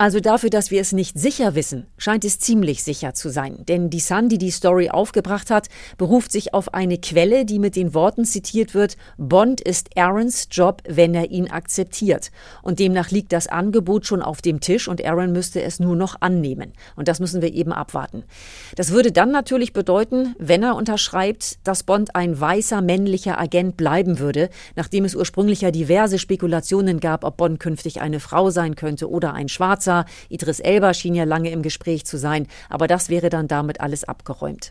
Also dafür, dass wir es nicht sicher wissen, scheint es ziemlich sicher zu sein. Denn die Sun, die Story aufgebracht hat, beruft sich auf eine Quelle, die mit den Worten zitiert wird: Bond ist Aarons Job, wenn er ihn akzeptiert. Und demnach liegt das Angebot schon auf dem Tisch und Aaron müsste es nur noch annehmen. Und das müssen wir eben abwarten. Das würde dann natürlich bedeuten, wenn er unterschreibt, dass Bond ein weißer männlicher Agent bleiben würde, nachdem es ursprünglich ja diverse Spekulationen gab, ob Bond künftig eine Frau sein könnte oder ein Schwarzer. Idris Elba schien ja lange im Gespräch zu sein, aber das wäre dann damit alles abgeräumt.